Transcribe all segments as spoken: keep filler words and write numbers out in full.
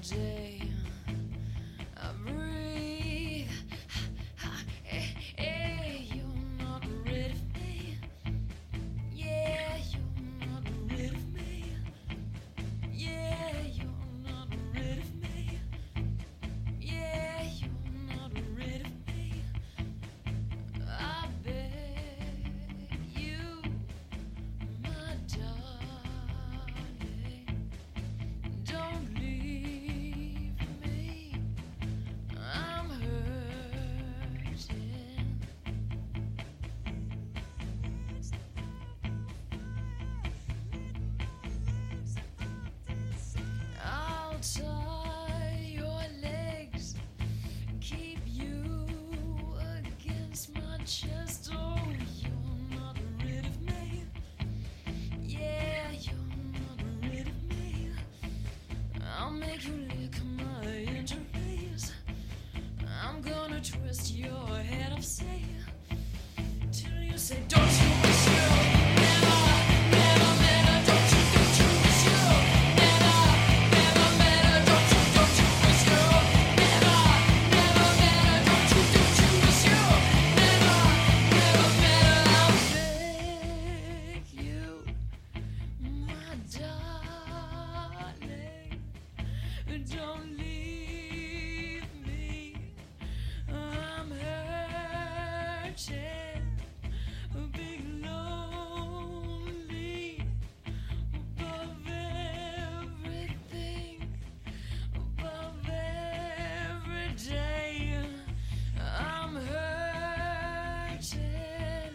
day I breathe. Hey, hey, you're not rid of me. Yeah, you're not rid of me. Yeah, you're not rid of me. Yeah, you're not rid of me. I beg you, my darling, don't leave me. I'm hurting. I'll tie your legs, keep you against my chest. Oh, you're not rid of me. Yeah, you're not rid of me. I'll make you lick my injuries. I'm gonna twist your head upside till you say, don't you wish you never, never met her? Don't you, don't you wish you never, never met her? Don't you, don't you wish you never, never met her? Don't you, don't you wish you never, never met her? I'll beg you, my darling, don't leave me. I'm hurting, big lonely, above everything, above every day. I'm hurting.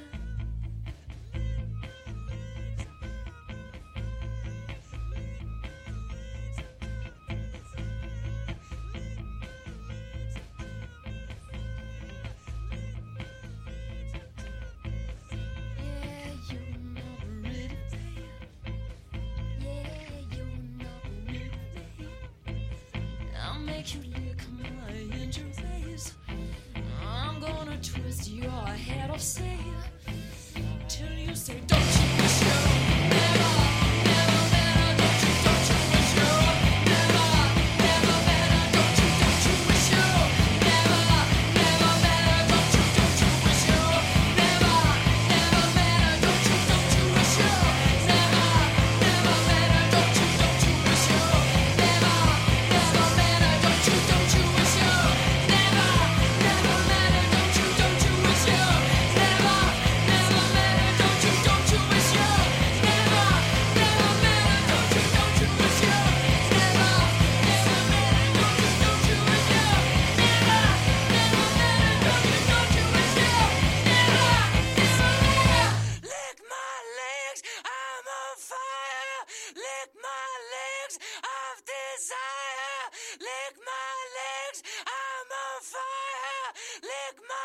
Yeah, you're not rid of me. Yeah, you're not rid of me. I'll make you lick my injuries. I'm gonna twist your head off, say, till you say, don't you wish you never, never met her? Don't you, don't you wish you never, never met her? Don't you, don't you wish you never, never met her? Don't you, don't you wish you never, never met her? Don't you, don't you wish you never, never met her? Don't you, don't you wish you never, never met her? Don't you, don't you wish you never, never met her? Don't you, don't you wish you never, never met her? Don't you, don't you wish you never, never met her? Don't you, don't you wish you never, never met her? Don't you, don't you wish you never, never met her? Don't you, don't you wish you never, never met her? Lick my legs, I'm on fire. Lick my legs of desire. Lick my legs, I'm on fire. Lick my